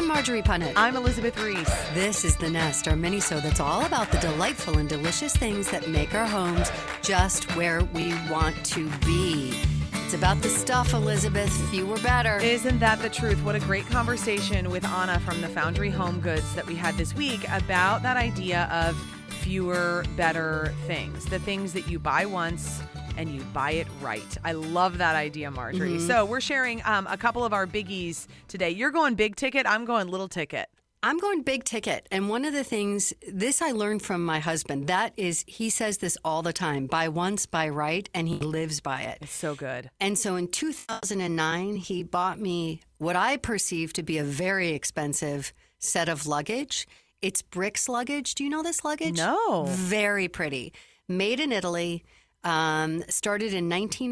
I'm Marjorie Punnett. I'm Elizabeth Reese. This is The Nest, our mini-show that's all about the delightful and delicious things that make our homes just where we want to be. It's about the stuff, Elizabeth. Fewer better. Isn't that the truth? What a great conversation with Anna from the Foundry Home Goods that we had this week about that idea of fewer, better things. The things that you buy once and you buy it right. I love that idea, Marjorie. Mm-hmm. So we're sharing a couple of our biggies today. You're going big ticket. I'm going little ticket. I'm going big ticket. And one of the things, this I learned from my husband, that is, he says this all the time, buy once, buy right, and he lives by it. It's so good. And so in 2009, he bought me what I perceive to be a very expensive set of luggage. It's Brix luggage. Do you know this luggage? No. Very pretty. Made in Italy. Started in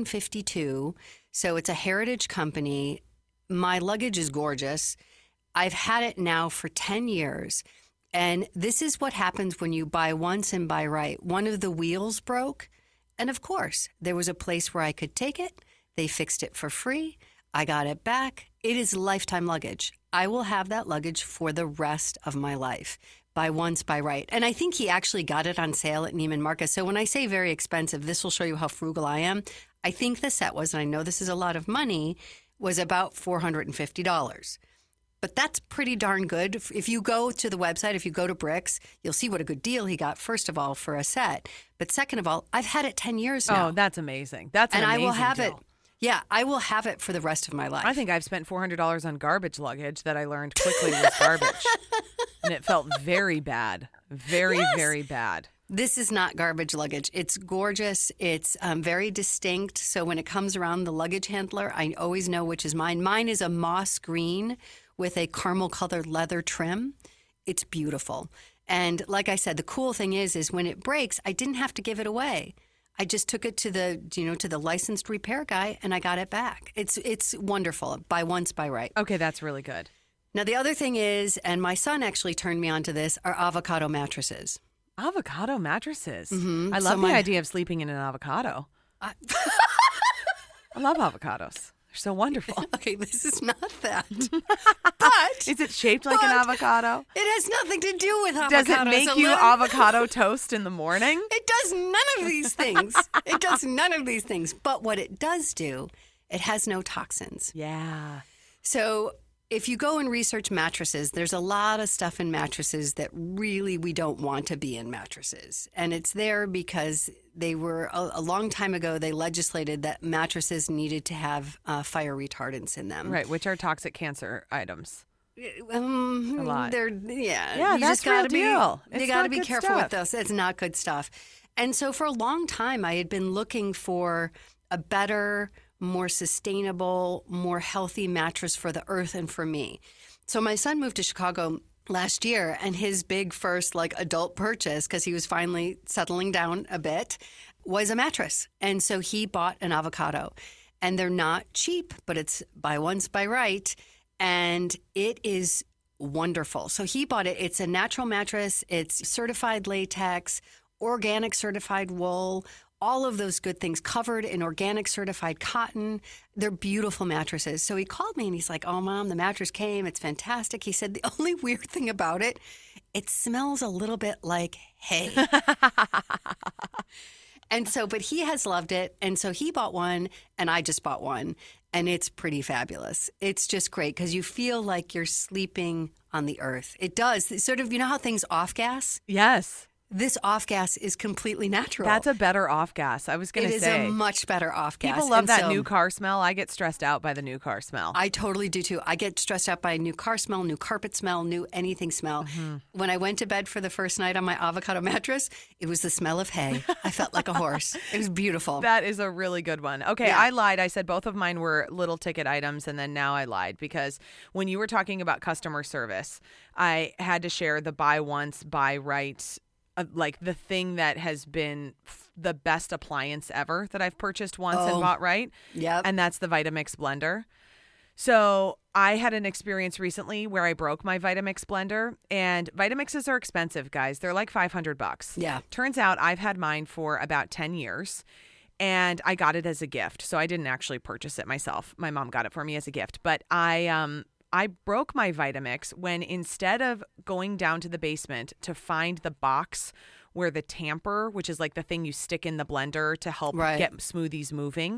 1952. So it's a heritage company. My luggage is gorgeous. I've had it now for 10 years. And this is what happens when you buy once and buy right. One of the wheels broke. And of course, there was a place where I could take it. They fixed it for free. I got it back. It is lifetime luggage. I will have that luggage for the rest of my life. Buy once, buy right. And I think he actually got it on sale at Neiman Marcus. So when I say very expensive, this will show you how frugal I am. I think the set was, and I know this is a lot of money, was about $450. But that's pretty darn good. If you go to the website, if you go to Brix, you'll see what a good deal he got, first of all, for a set. But second of all, I've had it 10 years now. Oh, that's amazing. That's an amazing I will have deal. it. Yeah, I will have it for the rest of my life. I think I've spent $400 on garbage luggage that I learned quickly was garbage. And it felt very bad. Very, very bad. This is not garbage luggage. It's gorgeous. It's very distinct. So when it comes around the luggage handler, I always know which is mine. Mine is a moss green with a caramel-colored leather trim. It's beautiful. And like I said, the cool thing is when it breaks, I didn't have to give it away. I just took it to the licensed repair guy, and I got it back. It's wonderful. Buy once, buy right. Okay, that's really good. Now, the other thing is, and my son actually turned me onto this, are avocado mattresses. Avocado mattresses. Mm-hmm. I love the idea of sleeping in an avocado. I love avocados. They're so wonderful. Okay, this is not that. But is it shaped like an avocado? It has nothing to do with avocados. Does it make you avocado toast in the morning? It does none of these things. It does none of these things. But what it does do, it has no toxins. Yeah. So if you go and research mattresses, there's a lot of stuff in mattresses that really we don't want to be in mattresses. And it's there because they were, a long time ago, they legislated that mattresses needed to have fire retardants in them. Right, which are toxic cancer items. A lot. Yeah, you that's just gotta real deal. You got to be careful with this. It's not good stuff. And so for a long time, I had been looking for a better, more sustainable, more healthy mattress for the earth and for me. So my son moved to Chicago last year, and his big first adult purchase, because he was finally settling down a bit, was a mattress. And so he bought an avocado. And they're not cheap, but it's buy once, buy right. And it is wonderful. So he bought it. It's a natural mattress. It's certified latex, organic certified wool, all of those good things, covered in organic certified cotton. They're beautiful mattresses. So he called me and he's like, "Oh, Mom, the mattress came. It's fantastic." He said, "The only weird thing about it, it smells a little bit like hay." And so, but he has loved it. And so he bought one and I just bought one. And it's pretty fabulous. It's just great because you feel like you're sleeping on the earth. It does. It's sort of, you know how things off gas? Yes. This off gas is completely natural. That's a better off gas. I was going to say. It is a much better off gas. People love that new car smell. I get stressed out by the new car smell. I totally do too. I get stressed out by a new car smell, new carpet smell, new anything smell. Mm-hmm. When I went to bed for the first night on my avocado mattress, it was the smell of hay. I felt like a horse. It was beautiful. That is a really good one. Okay, yeah. I lied. I said both of mine were little ticket items, and then now I lied because when you were talking about customer service, I had to share the buy once, buy right, like the thing that has been the best appliance ever that I've purchased once and bought right. Yep. And that's the Vitamix blender. So I had an experience recently where I broke my Vitamix blender, and Vitamixes are expensive, guys. They're like $500. Yeah. Turns out I've had mine for about 10 years. And I got it as a gift. So I didn't actually purchase it myself. My mom got it for me as a gift. But I I broke my Vitamix when instead of going down to the basement to find the box where the tamper, which is like the thing you stick in the blender to help get smoothies moving,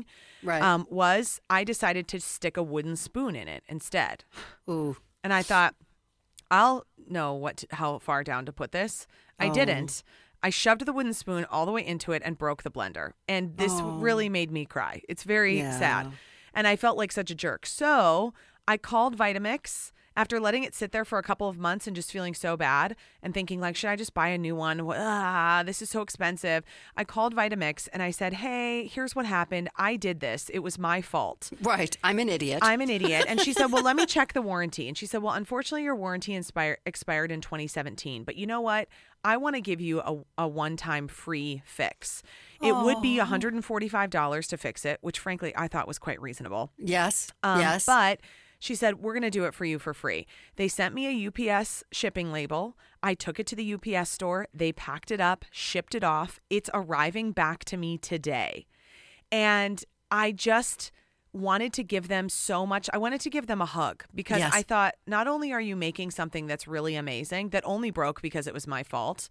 was I decided to stick a wooden spoon in it instead. Ooh. And I thought, I'll know how far down to put this. I didn't. I shoved the wooden spoon all the way into it and broke the blender. And this really made me cry. It's very sad. And I felt like such a jerk. So I called Vitamix after letting it sit there for a couple of months and just feeling so bad and thinking like, should I just buy a new one? This is so expensive. I called Vitamix and I said, hey, here's what happened. I did this. It was my fault. Right. I'm an idiot. And she said, well, let me check the warranty. And she said, well, unfortunately, your warranty expired in 2017. But you know what? I want to give you a one-time free fix. It would be $145 to fix it, which frankly, I thought was quite reasonable. Yes. Yes. But she said, we're going to do it for you for free. They sent me a UPS shipping label. I took it to the UPS store. They packed it up, shipped it off. It's arriving back to me today. And I just wanted to give them so much. I wanted to give them a hug because I thought, not only are you making something that's really amazing that only broke because it was my fault,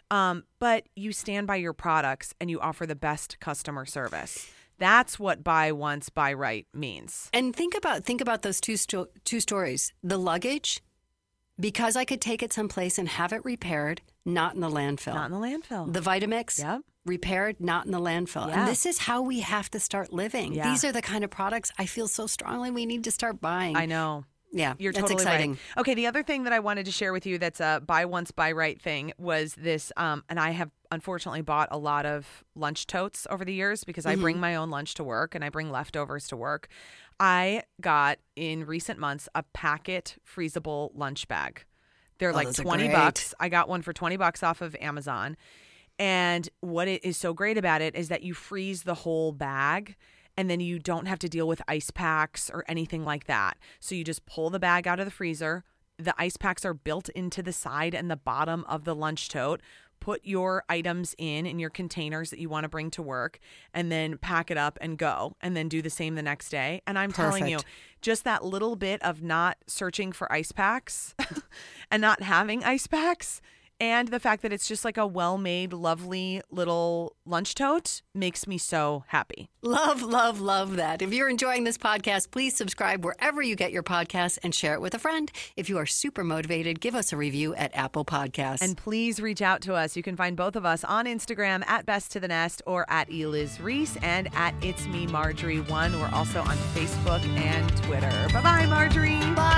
but you stand by your products and you offer the best customer service. That's what buy once, buy right means. And think about those two stories. The luggage, because I could take it someplace and have it repaired, not in the landfill. Not in the landfill. The Vitamix, repaired, not in the landfill. Yeah. And this is how we have to start living. Yeah. These are the kind of products I feel so strongly we need to start buying. I know. Yeah, you're that's totally exciting. Right. Okay, the other thing that I wanted to share with you that's a buy once, buy right thing was this, and I have unfortunately bought a lot of lunch totes over the years because I bring my own lunch to work and I bring leftovers to work. I got, in recent months, a Packet freezable lunch bag. They're like $20. I got one for $20 off of Amazon. And what it is so great about it is that you freeze the whole bag and then you don't have to deal with ice packs or anything like that. So you just pull the bag out of the freezer. The ice packs are built into the side and the bottom of the lunch tote. Put your items in your containers that you want to bring to work and then pack it up and go and then do the same the next day. And I'm telling you, just that little bit of not searching for ice packs and not having ice packs and the fact that it's just like a well-made, lovely little lunch tote makes me so happy. Love, love, love that. If you're enjoying this podcast, please subscribe wherever you get your podcasts and share it with a friend. If you are super motivated, give us a review at Apple Podcasts. And please reach out to us. You can find both of us on Instagram at Best to the Nest or at Eliz Reese and at It's Me Marjorie 1. We're also on Facebook and Twitter. Bye-bye, Marjorie. Bye.